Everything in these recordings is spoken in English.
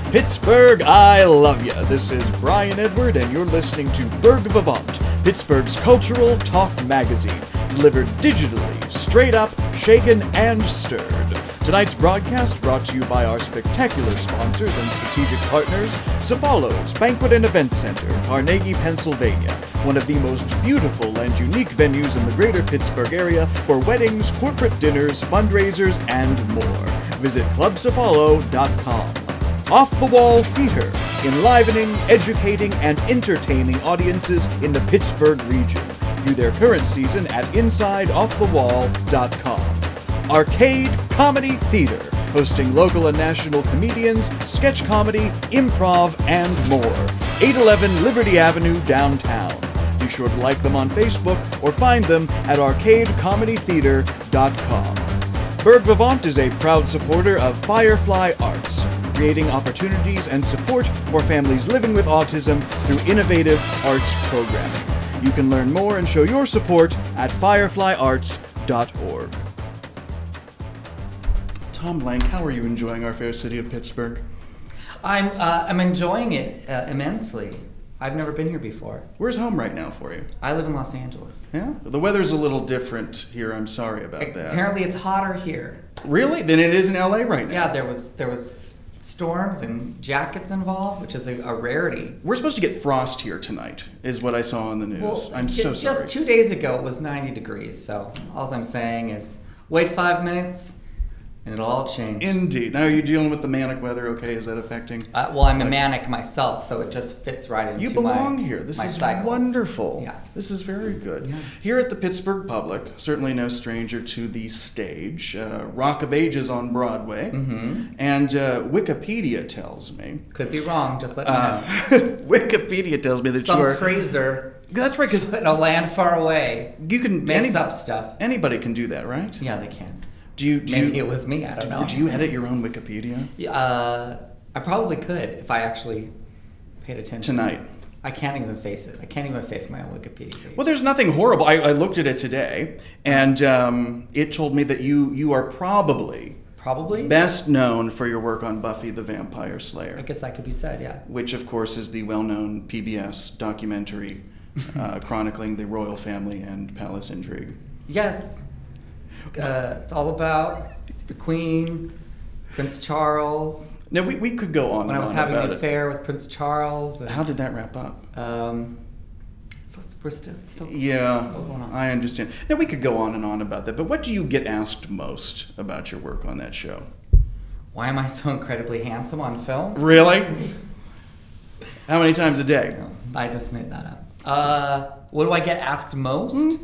Pittsburgh, I love ya. This is Brian Edward, and you're listening to Berg Vivant, Pittsburgh's cultural talk magazine, delivered digitally, straight up, shaken, and stirred. Tonight's broadcast brought to you by our spectacular sponsors and strategic partners, Cefalos Banquet and Event Center, Carnegie, Pennsylvania, one of the most beautiful and unique venues in the greater Pittsburgh area for weddings, corporate dinners, fundraisers, and more. Visit clubcefalo.com. Off the Wall Theater, enlivening, educating, and entertaining audiences in the Pittsburgh region. View their current season at InsideOffTheWall.com. Arcade Comedy Theater, hosting local and national comedians, sketch comedy, improv, and more. 811 Liberty Avenue, downtown. Be sure to like them on Facebook or find them at arcadecomedytheater.com. Berg Vivant is a proud supporter of Firefly Arts, creating opportunities and support for families living with autism through innovative arts programming. You can learn more and show your support at fireflyarts.org. Tom Blank, how are you enjoying our fair city of Pittsburgh? I'm enjoying it immensely. I've never been here before. Where's home right now for you? I live in Los Angeles. Yeah? The weather's a little different here. I'm sorry about that. Apparently it's hotter here. Really? Than it is in LA right now? Yeah, there was storms and jackets involved, which is a rarity. We're supposed to get frost here tonight, is what I saw on the news. Well, I'm so sorry. Just 2 days ago it was 90 degrees, so all I'm saying is wait 5 minutes and it'll all change. Indeed. Now, are you dealing with the manic weather, okay? Is that affecting? Well, I'm a manic myself, so it just fits right into you belong here. This is cycles. Wonderful. Yeah. This is very good. Yeah. Here at the Pittsburgh Public, certainly no stranger to the stage, Rock of Ages on Broadway, and Wikipedia tells me... Could be wrong, just let me know. Wikipedia tells me that some you are... crazer That's right, because... in a land far away You can... makes up stuff. Anybody can do that, right? Yeah, they can. Maybe it was me, I don't know. Do you edit your own Wikipedia? I probably could if I actually paid attention. Tonight. I can't even face it. I can't even face my own Wikipedia page. Well, there's nothing horrible. I looked at it today, and it told me that you are probably best known for your work on Buffy the Vampire Slayer. I guess that could be said, yeah. Which, of course, is the well-known PBS documentary chronicling the royal family and palace intrigue. Yes. It's all about the Queen, Prince Charles. Now, we could go on when I was having an affair with Prince Charles. How did that wrap up? It's still going on. I understand. Now, we could go on and on about that, but what do you get asked most about your work on that show? Why am I so incredibly handsome on film? Really? How many times a day? No, I just made that up. What do I get asked most?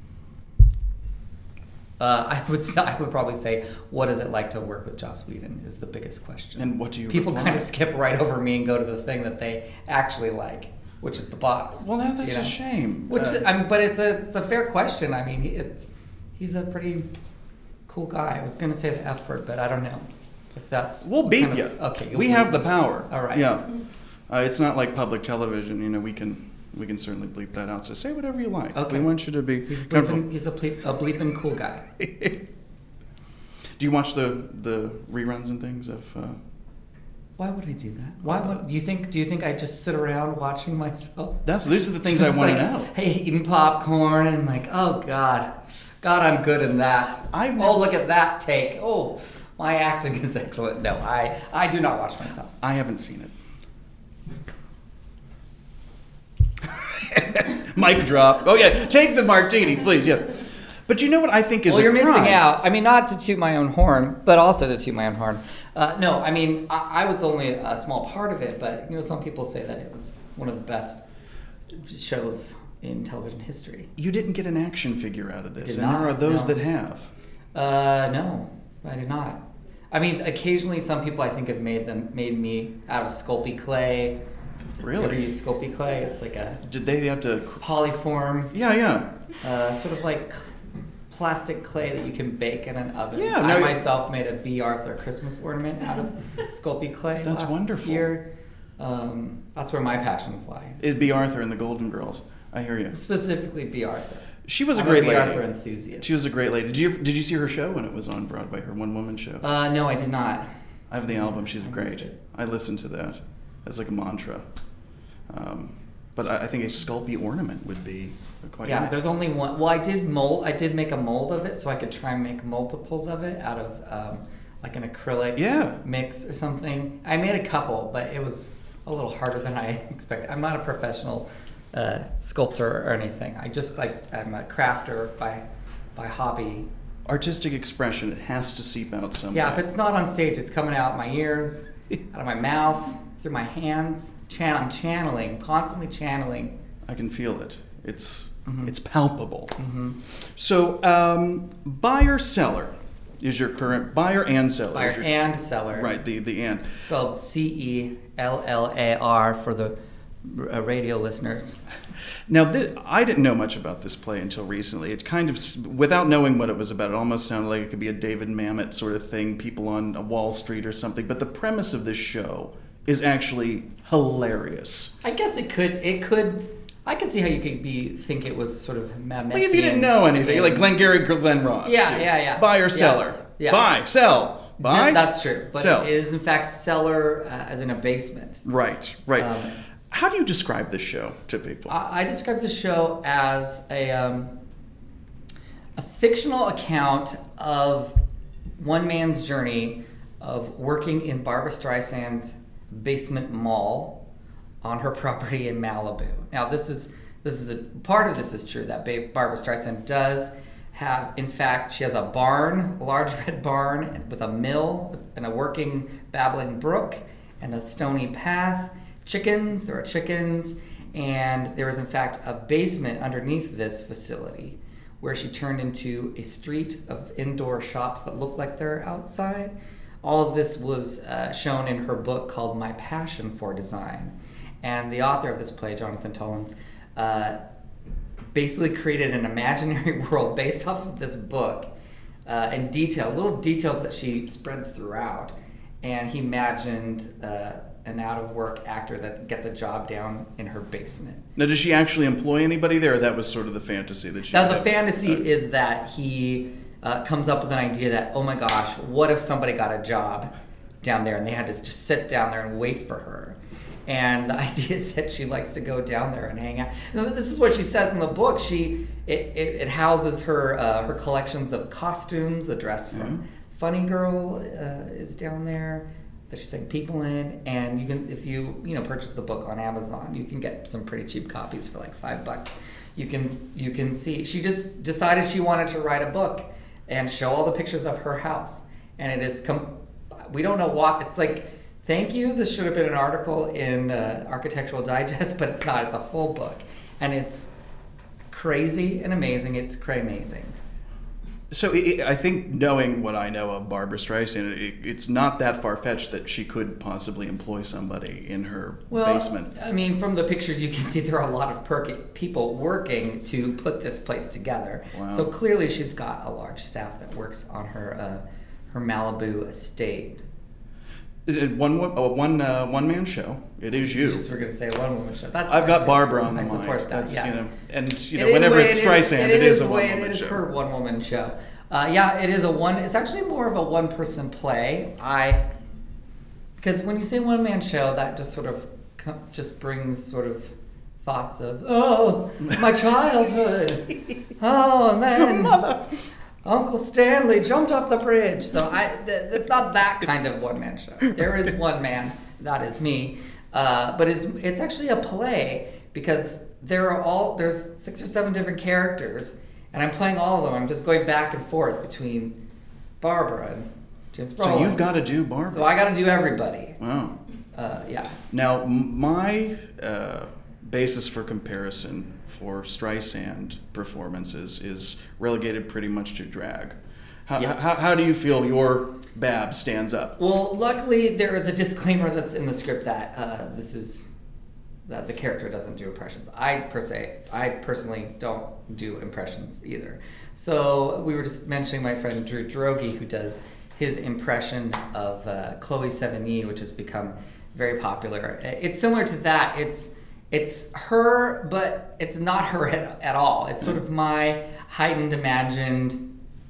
I would probably say, what is it like to work with Joss Whedon is the biggest question. And what do you People reply? kind of skip right over me and go to the thing that they actually like, which is the boss. Well, now that's a shame. But it's a fair question. I mean, he's a pretty cool guy. I was going to say his F word, but I don't know if that's... We'll beat you. Okay. We have the power. All right. Yeah. It's not like public television. You know, we can certainly bleep that out. So say whatever you like. Okay. We want you to be... He's a bleeping cool guy. Do you watch the reruns and things of... Why would I do that? Do you think I just sit around watching myself? These are the things I want to know. Hey, eating popcorn and like, oh God, I'm good in that. Look at that take. Oh, my acting is excellent. No, I do not watch myself. I haven't seen it. Mic drop. Oh yeah, take the martini, please. Yeah. But you know what I think is you're crime? missing out. I mean, not to toot my own horn, but also to toot my own horn. No, I mean, I was only a small part of it, but some people say that it was one of the best shows in television history. You didn't get an action figure out of this, There are those that have. No, I did not. I mean, occasionally some people I think have made me out of Sculpey clay. Really? You ever use Sculpey clay? It's like a... Did they have to... Polyform. Yeah. Sort of like plastic clay that you can bake in an oven. Yeah. I myself made a B. Arthur Christmas ornament out of Sculpey clay. That's last wonderful. Year. That's where my passions lie. It'd be Arthur and the Golden Girls. I hear you. Specifically B. Arthur. She was a I'm great a lady. Arthur enthusiast. She was a great lady. Did you see her show when it was on Broadway? Her one-woman show. No, I did not. I have the album. She's I great. missed it. I listen to that as like a mantra. But I think a Sculpey ornament would be quite Yeah, nice. there's only one. Well, I did make a mold of it, so I could try and make multiples of it out of like an acrylic mix or something. I made a couple, but it was a little harder than I expected. I'm not a professional sculptor or anything. I'm a crafter by hobby. Artistic expression, it has to seep out somewhere. Yeah, if it's not on stage, it's coming out my ears, out of my mouth, through my hands. I'm channeling, constantly channeling. I can feel it. It's Mm-hmm. it's palpable. So, buyer seller is your current buyer and seller. Buyer is your, and seller. right. The and. Spelled CELLAR for the radio listeners. Now, I didn't know much about this play until recently. It kind of, without knowing what it was about, it almost sounded like it could be a David Mamet sort of thing, people on Wall Street or something. But the premise of this show is actually hilarious. I guess it could. I could see how you could think it was sort of Mametian. Like if you didn't know anything, like Glengarry Glen Ross. Yeah. Buyer, seller. Yeah. Buy, sell. Buy. That's true. But sell. it is in fact cellar as in a basement. Right. How do you describe this show to people? I describe the show as a fictional account of one man's journey of working in Barbra Streisand's basement mall on her property in Malibu. Now, this is a part of this is true that Barbra Streisand does have. In fact, she has a barn, a large red barn with a mill and a working babbling brook and a stony path. Chickens, there are chickens, and there is in fact a basement underneath this facility where she turned into a street of indoor shops that look like they're outside. All of this was shown in her book called My Passion for Design. And the author of this play, Jonathan Tollins, basically created an imaginary world based off of this book and little details that she spreads throughout. And he imagined an out-of-work actor that gets a job down in her basement. Now, does she actually employ anybody there, or that was sort of the fantasy that she Now, had? the fantasy is that he comes up with an idea that, oh my gosh, what if somebody got a job down there and they had to just sit down there and wait for her? And the idea is that she likes to go down there and hang out. Now, this is what she says in the book. It houses her collections of costumes. The dress from Funny Girl is down there that she's taking people in. And you can, if you purchase the book on Amazon, you can get some pretty cheap copies for like $5. You can see. She just decided she wanted to write a book and show all the pictures of her house. And it is we don't know what it's like. Thank you. This should have been an article in Architectural Digest, but it's not. It's a full book. And it's crazy and amazing. It's cray-mazing. So I think knowing what I know of Barbra Streisand, it's not that far-fetched that she could possibly employ somebody in her basement. I mean, from the pictures you can see there are a lot of people working to put this place together. Wow. So clearly she's got a large staff that works on her Malibu estate. One man show. It is you. We're going to say a one woman show. I've got Barbara on the mind. I support that. Whenever it's Streisand, it is a one woman show. It is her one woman show. It is It's actually more of a one person play. Because when you say one man show, that just sort of just brings sort of thoughts of my childhood. And then Mother. Uncle Stanley jumped off the bridge. So it's not that kind of one-man show. There is one man, that is me. But it's actually a play because there's 6 or 7 different characters, and I'm playing all of them. I'm just going back and forth between Barbara and James Brolin. So you've got to do Barbara. So I got to do everybody. Wow. Yeah. Now, my basis for comparison for Streisand performances is relegated pretty much to drag. How do you feel your Bab stands up? Well, luckily there is a disclaimer that's in the script that that the character doesn't do impressions. I personally don't do impressions either. So we were just mentioning my friend Drew Droege, who does his impression of Chloe Sevigny, which has become very popular. It's similar to that. It's her, but it's not her at all. It's sort of my heightened, imagined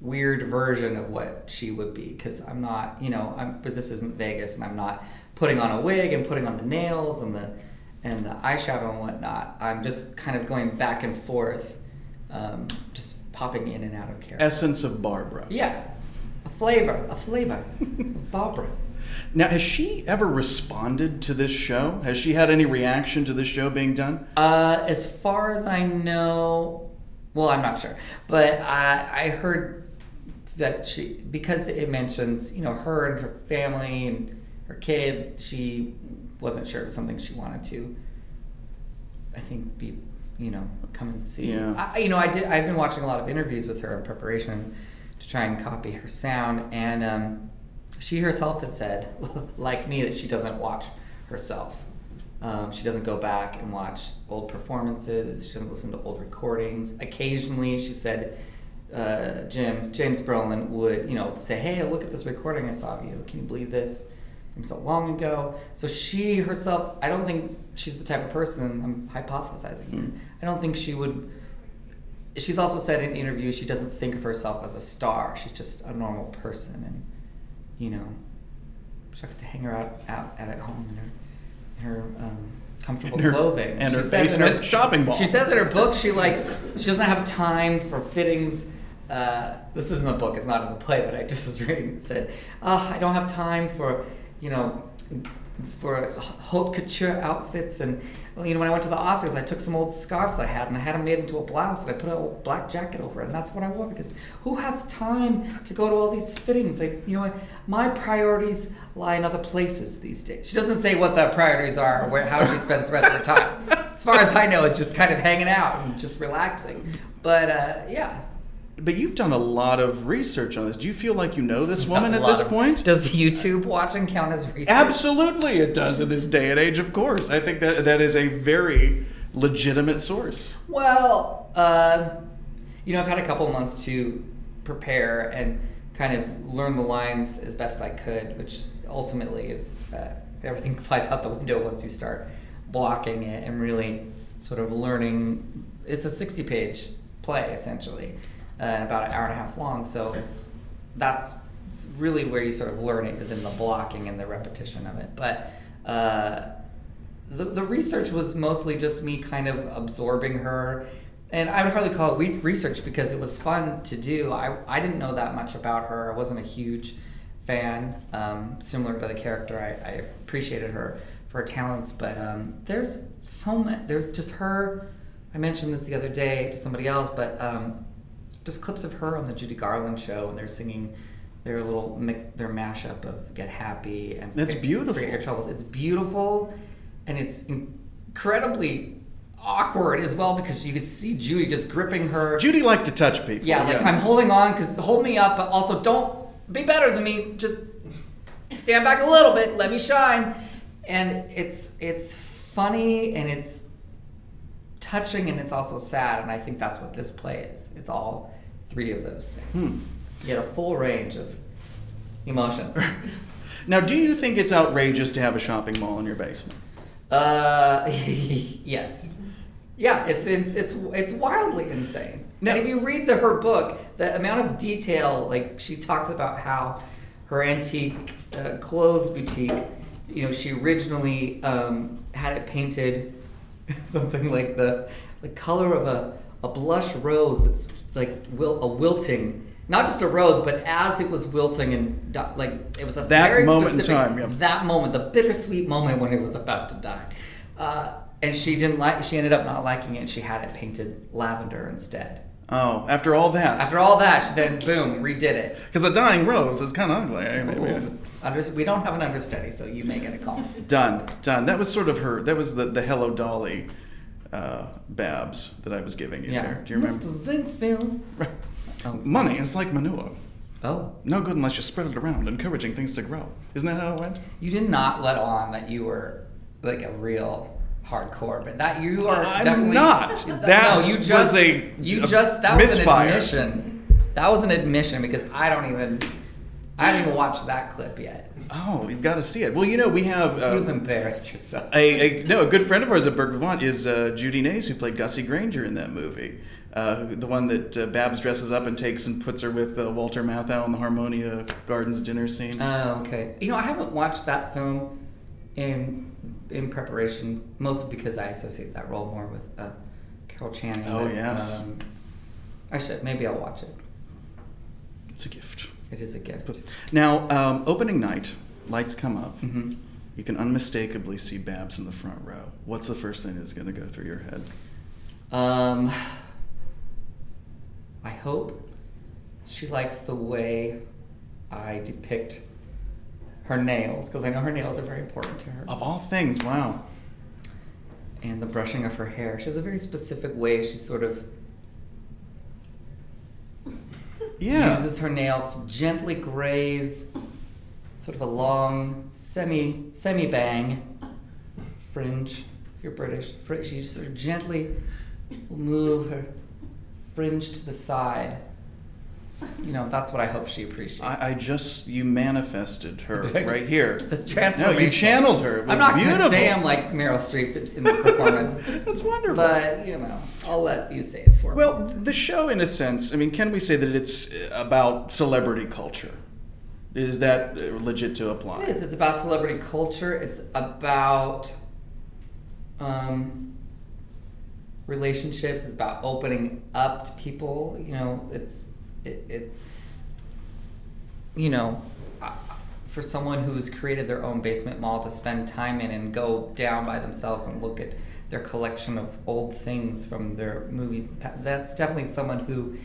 weird version of what she would be, because I'm not, but this isn't Vegas, and I'm not putting on a wig and putting on the nails and the eyeshadow and whatnot. I'm just kind of going back and forth, just popping in and out of character. Essence of Barbara. Yeah, a flavor of Barbara. Now, has she ever responded to this show? Has she had any reaction to this show being done? As far as I know, well, I'm not sure, but I heard that because it mentions, her and her family and her kid, she wasn't sure it was something she wanted to, I think, come and see. Yeah. I've been watching a lot of interviews with her in preparation to try and copy her sound, and she herself has said, like me, that she doesn't watch herself. She doesn't go back and watch old performances. She doesn't listen to old recordings. Occasionally, she said, James Brolin would, say, "Hey, look at this recording I saw of you. Can you believe this? From so long ago." So she herself, I don't think she's the type of person, I'm hypothesizing here, I don't think she would. She's also said in interviews she doesn't think of herself as a star. She's just a normal person, and she likes to hang her out at home in her comfortable clothing. And she her basement shopping mall. She says in her book she doesn't have time for fittings. This isn't a book, it's not in the play, but I just was reading it. Said, I don't have time for haute couture outfits, and when I went to the Oscars, I took some old scarves I had and I had them made into a blouse, and I put a black jacket over it, and that's what I wore, because who has time to go to all these fittings? My priorities lie in other places these days. She doesn't say what the priorities are or how she spends the rest of her time. As far as I know, it's just kind of hanging out and just relaxing. But yeah. But you've done a lot of research on this. Do you feel like you know this woman at this point? Does YouTube watching count as research? Absolutely it does in this day and age, of course. I think that is a very legitimate source. Well, I've had a couple months to prepare and kind of learn the lines as best I could, which ultimately is everything flies out the window once you start blocking it and really sort of learning. It's a 60-page play, essentially. About an hour and a half long, so that's really where you sort of learn it, is in the blocking and the repetition of it. But the research was mostly just me kind of absorbing her, and I would hardly call it research because it was fun to do. I didn't know that much about her. I wasn't a huge fan. Similar to the character, I appreciated her for her talents, but there's so much. There's just her. I mentioned this the other day to somebody else, but just clips of her on the Judy Garland show, and they're singing their mashup of "Get Happy" and "It's Beautiful." Forget Your Troubles. It's beautiful, and it's incredibly awkward as well, because you can see Judy just gripping her. Judy liked to touch people. Yeah, I'm holding on because hold me up, but also don't be better than me. Just stand back a little bit, let me shine. And it's funny, and it's touching, and it's also sad, and I think that's what this play is. It's all three of those things. You get a full range of emotions. Now, do you think it's outrageous to have a shopping mall in your basement? Yes. Yeah, it's wildly insane. Now, and if you read her book, the amount of detail, like she talks about how her antique clothes boutique, she originally had it painted something like the color of a blush rose that's like a wilting, not just a rose, but as it was wilting, and it was a that very moment specific in time. Yep. That moment, the bittersweet moment when it was about to die, and she ended up not liking it, and she had it painted lavender instead. Oh, after all that, she then boom redid it. Because a dying rose is kind of ugly. We don't have an understudy, so you may get a call. Done. That was sort of her. That was the Hello Dolly Babs that I was giving you there. Do you remember? Mr. Zinkfield. Money is like manure. Oh. No good unless you spread it around, encouraging things to grow. Isn't that how it went? You did not let on that you were like a real hardcore, but that you are definitely not. That was that misfire. Was an admission. That was an admission, because I haven't even watched that clip yet. Oh, you've got to see it. Well, we have... You've embarrassed yourself. A good friend of ours at Berg Vivant is Judy Nays, who played Gussie Granger in that movie. The one that Babs dresses up and takes and puts her with Walter Matthau in the Harmonia Gardens dinner scene. Oh, okay. I haven't watched that film in preparation, mostly because I associate that role more with Carol Channing. Oh, yes. I should. Maybe I'll watch it. It's a gift. It is a gift. Now, opening night, lights come up. Mm-hmm. You can unmistakably see Babs in the front row. What's the first thing that's going to go through your head? I hope she likes the way I depict her nails, because I know her nails are very important to her. Of all things, wow. And the brushing of her hair. She has a very specific way she sort of uses her nails to gently graze sort of a long semi-bang fringe, if you're British. She sort of gently will move her fringe to the side. That's what I hope she appreciates. You manifested her right here. The transformation. No, you channeled her. It was I'm not going beautiful. to say I'm like Meryl Streep in this performance. That's wonderful. But, I'll let you say it for me. Well, the show, in a sense, can we say that it's about celebrity culture? Is that legit to apply? It is. It's about celebrity culture. It's about relationships. It's about opening up to people. For someone who's created their own basement mall to spend time in and go down by themselves and look at their collection of old things from their movies, that's definitely someone who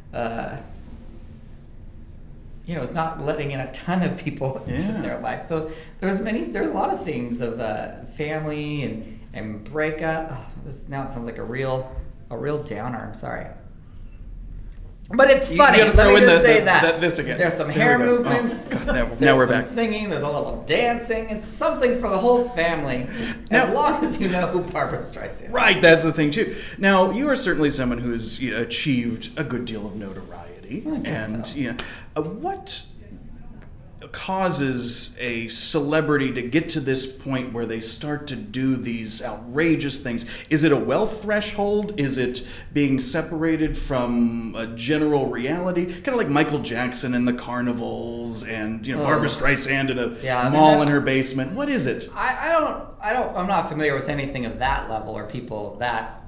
is not letting in a ton of people into their life. So there's a lot of themes of family and breakup. Now it sounds like a real downer. I'm sorry. But it's funny. Let me just say that. This again. There's some hair movements. Oh, God, now we're back. There's some singing. There's a little dancing. It's something for the whole family, as long as you know who Barbra Streisand is. Right, that's the thing too. Now, you are certainly someone who has achieved a good deal of notoriety. I guess so. What causes a celebrity to get to this point where they start to do these outrageous things? Is it a wealth threshold? Is it being separated from a general reality? Kind of like Michael Jackson and the carnivals and Barbra Streisand in a mall in her basement. What is it? I'm not familiar with anything of that level or people of that.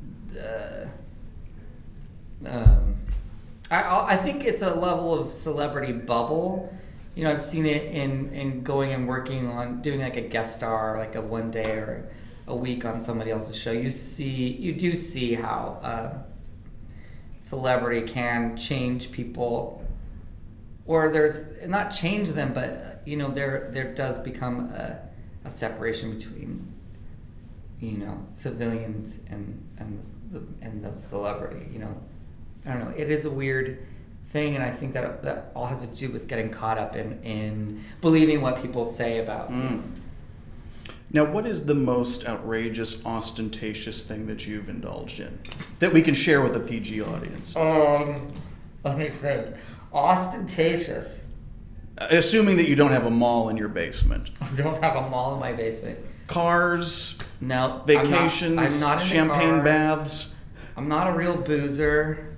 I think it's a level of celebrity bubble. I've seen it in going and working on doing like a guest star, like a one day or a week on somebody else's show. You do see how celebrity can change people, or there's not change them, but there does become a separation between civilians and the celebrity. I don't know. It is a weird thing, and I think that all has to do with getting caught up in believing what people say about you. Now, what is the most outrageous, ostentatious thing that you've indulged in that we can share with the PG audience? Let me think. Ostentatious. Assuming that you don't have a mall in your basement. I don't have a mall in my basement. Cars? No. Vacations? I'm not into champagne cars. baths? I'm not a real boozer.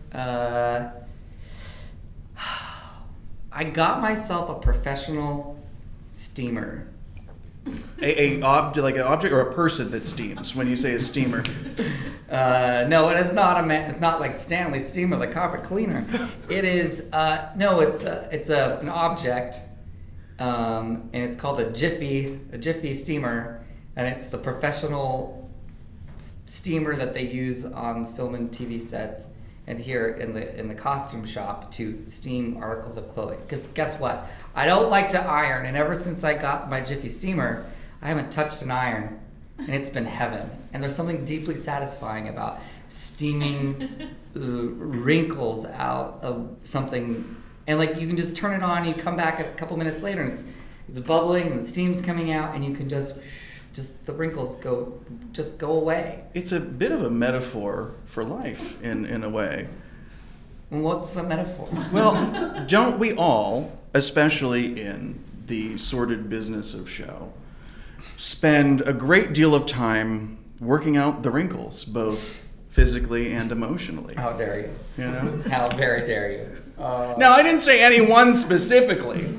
I got myself a professional steamer. Like an object or a person that steams when you say a steamer? No, it is not it's not like Stanley Steamer, the carpet cleaner. It is it's an object, and it's called a Jiffy steamer, and it's the professional steamer that they use on film and TV sets and here in the costume shop to steam articles of clothing. Because guess what? I don't like to iron, and ever since I got my Jiffy steamer, I haven't touched an iron, and it's been heaven. And there's something deeply satisfying about steaming wrinkles out of something, and like you can just turn it on, you come back a couple minutes later, and it's bubbling, and the steam's coming out, and you can just the wrinkles go away. It's a bit of a metaphor for life in a way. What's the metaphor? Well, don't we all, especially in the sordid business of show, spend a great deal of time working out the wrinkles, both physically and emotionally. How dare you? You know? How very dare you? No, I didn't say anyone specifically.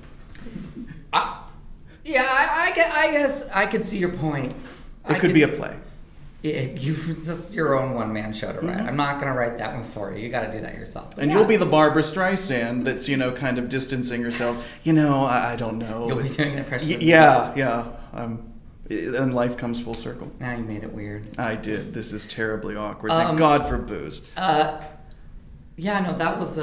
I guess I could see your point. It could be a play. It's just your own one-man show to write. Mm-hmm. I'm not going to write that one for you. You got to do that yourself. And you'll be the Barbara Streisand that's, kind of distancing herself. I don't know. You'll be doing an impression of Yeah. And life comes full circle. Now you made it weird. I did. This is terribly awkward. Thank God for booze. That was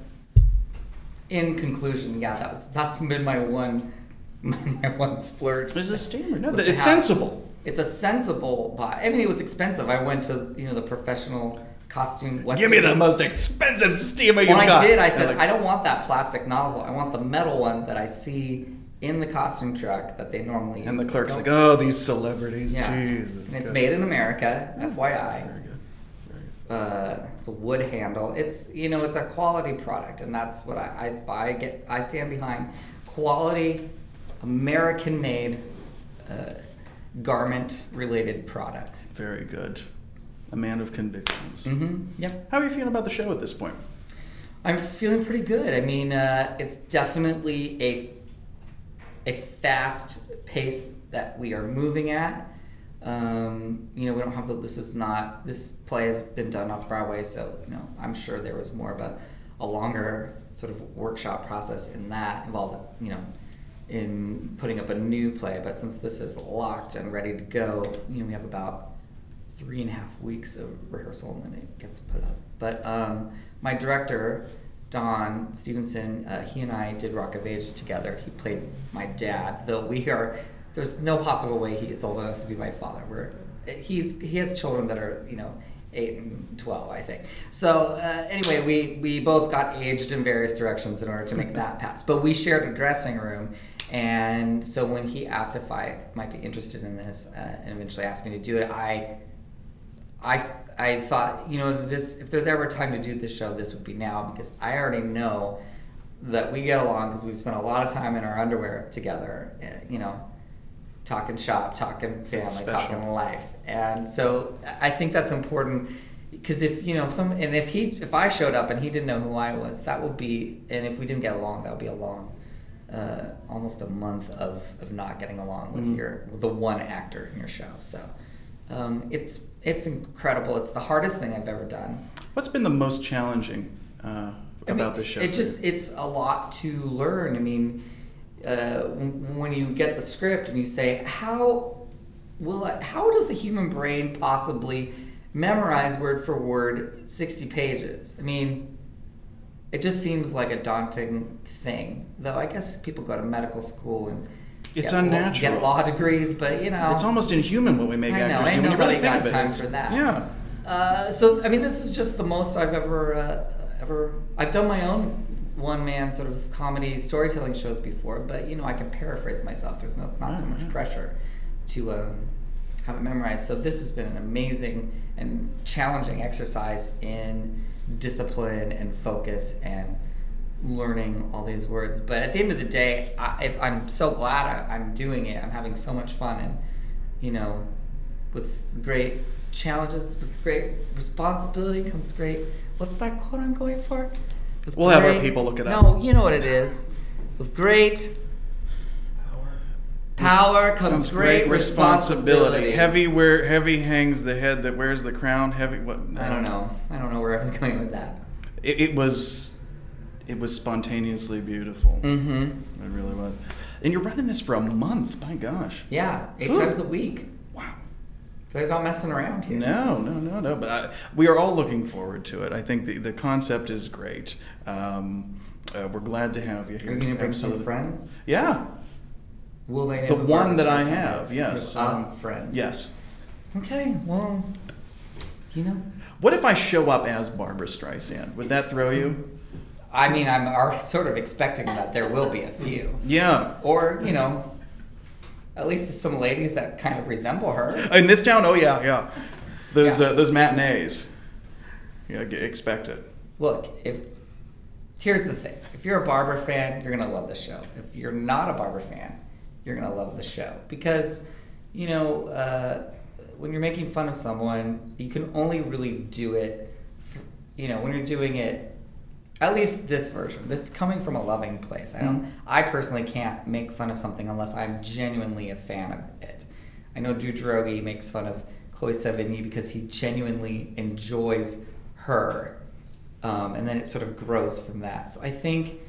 in conclusion, that's been my one splurge. There's a steamer. No, it's sensible. It's a sensible buy. I mean, it was expensive. I went to the professional costume. Give me the most expensive steamer you've got. When I did, I said, I don't want that plastic nozzle. I want the metal one that I see in the costume truck that they normally use. And the clerk's like, oh, these celebrities. Yeah. Jesus. And it's made in America, FYI. Very good. It's a wood handle. It's it's a quality product, and that's what I buy. I stand behind quality, American-made, garment-related products. Very good. A man of convictions. Mm-hmm. Yep. How are you feeling about the show at this point? I'm feeling pretty good. I mean, it's definitely a fast pace that we are moving at. We don't have this play has been done off Broadway, so I'm sure there was more of a longer sort of workshop process in that involved, in putting up a new play. But since this is locked and ready to go, we have about 3.5 weeks of rehearsal and then it gets put up. But my director, Don Stevenson, he and I did Rock of Ages together. He played my dad, though there's no possible way he is old enough to be my father. He has children that are 8 and 12, I think. So anyway, we both got aged in various directions in order to make that pass. But we shared a dressing room, and so when he asked if I might be interested in this, and eventually asked me to do it, I thought, if there's ever time to do this show, this would be now, because I already know that we get along because we've spent a lot of time in our underwear together, talking shop, talking family, talking life. And so I think that's important, because if I showed up and he didn't know who I was, that would be, and if we didn't get along, that would be a long, almost a month of not getting along with the one actor in your show. So it's incredible. It's the hardest thing I've ever done. What's been the most challenging about the show? It's a lot to learn. I mean, when you get the script and you say, how does the human brain possibly memorize word for word 60 pages? I mean, it just seems like a daunting thing. Though I guess people go to medical school and it's unnatural. Get law degrees, but it's almost inhuman what we make actors do. I know, when you really nobody think got of time it. for that. Yeah. So I mean, this is just the most I've ever. I've done my own one-man sort of comedy storytelling shows before, but I can paraphrase myself. There's not so much pressure to have it memorized. So this has been an amazing and challenging exercise in discipline and focus and learning all these words. But at the end of the day, I'm so glad I'm doing it. I'm having so much fun, and with great challenges, with great responsibility comes great. What's that quote I'm going for? We'll have our people look it up. No, you know what it is. With great power comes great responsibility. Heavy hangs the head that wears the crown. Heavy what? I don't know where I was going with that. It was spontaneously beautiful. Mm-hmm. It really was. And you're running this for a month. My gosh. Yeah, 8 times a week. Wow. They're not messing around here. No. But we are all looking forward to it. I think the concept is great. We're glad to have you here. Are you going to bring some friends? Yeah. Will they know the who one that I Barbra Streisand have, is? yes. Friend. Yes. Okay, well, What if I show up as Barbra Streisand? Would that throw you? I mean, I'm already sort of expecting that there will be a few. Yeah. Or, at least some ladies that kind of resemble her. In this town? Oh, yeah. Those matinees. Yeah, expect it. Look, here's the thing. If you're a Barbra fan, you're going to love the show. If you're not a Barbra fan, you're going to love the show. Because, when you're making fun of someone, you can only really do it, when you're doing it. At least this version. This is coming from a loving place. I personally can't make fun of something unless I'm genuinely a fan of it. I know Drew Droege makes fun of Chloe Sevigny because he genuinely enjoys her, and then it sort of grows from that. So I think,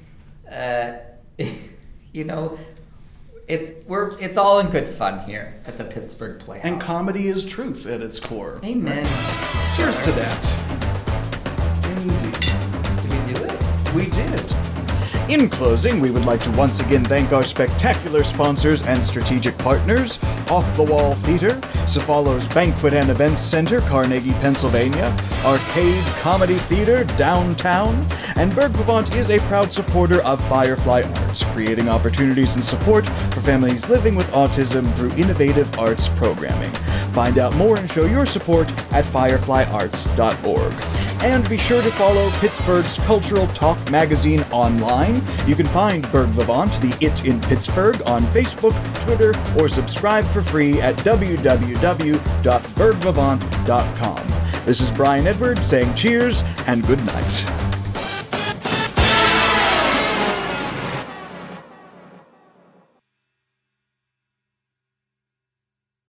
it's all in good fun here at the Pittsburgh Playhouse. And comedy is truth at its core. Amen. Cheers to that. Indeed. We did. In closing, we would like to once again thank our spectacular sponsors and strategic partners, Off the Wall Theater, Cephalo's Banquet and Events Center, Carnegie, Pennsylvania, Arcade Comedy Theater, downtown, and Berg Vivant is a proud supporter of Firefly Arts, creating opportunities and support for families living with autism through innovative arts programming. Find out more and show your support at fireflyarts.org. And be sure to follow Pittsburgh's Cultural Talk magazine online. You can find Berg Vivant, the It in Pittsburgh, on Facebook, Twitter, or subscribe for free at www.bergvivant.com. This is Brian Edward saying cheers and good night.